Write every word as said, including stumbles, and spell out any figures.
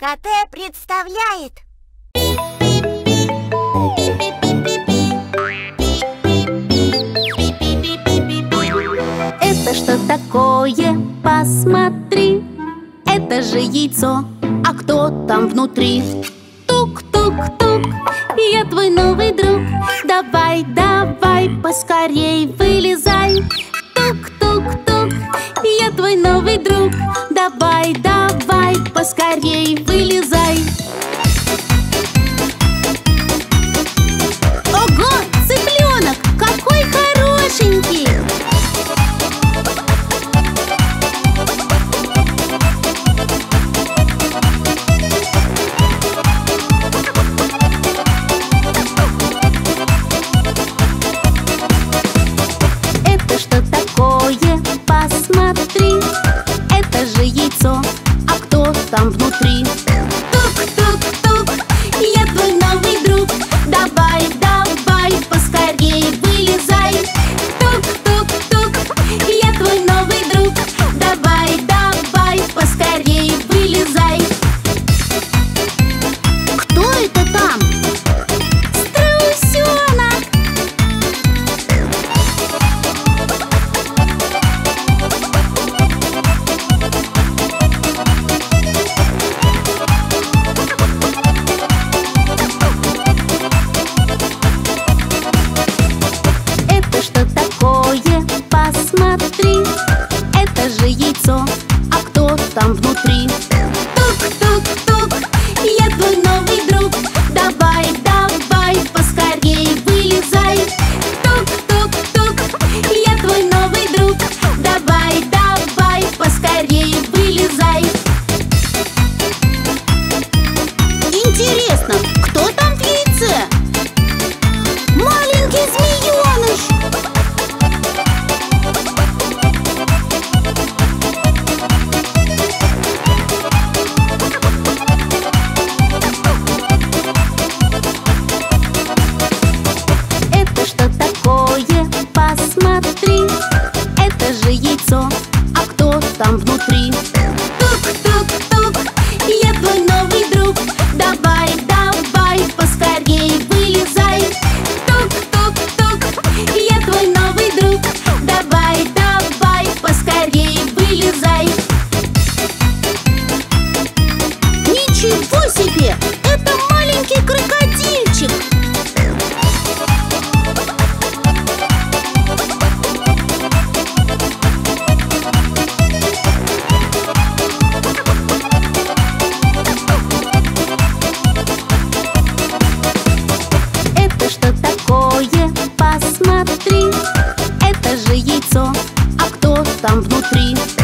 КТ представляет. Это что такое? Посмотри. Это же яйцо. А кто там внутри? Тук-тук-тук, я твой новый друг. Давай, давай, поскорей вылезай. Тук-тук-тук, я твой новый друг. Давай, давай, поскорей вылезай. Ого, цыпленок, какой хорошенький! Это что такое? Посмотри. Это же яйцо. А кто там внутри? Тук-тук-тук, я твой новый друг. Давай, давай, поскорей вылезай. Тук-тук-тук, я твой новый друг. Давай, давай, поскорей вылезай. Кто это там? Страусенок! Это что такое? Посмотри. Это же яйцо. А кто там внутри? Тук-тук-тук, я твой новый друг. Давай, давай, поскорей вылезай. Тук-тук-тук, я твой новый друг. Давай, давай, поскорей вылезай. Интересно, кто там в яйце? Маленький змееныш! Это что такое? Посмотри. Это же яйцо. А кто там внутри? Тук-тук-тук, я твой новый друг. Давай, давай, поскорей вылезай. Тук-тук-тук, я твой новый друг. Давай, давай, поскорей вылезай. Ничего себе! Это маленький крокодильчик! Это что такое? Посмотри. Это же яйцо. А кто там внутри?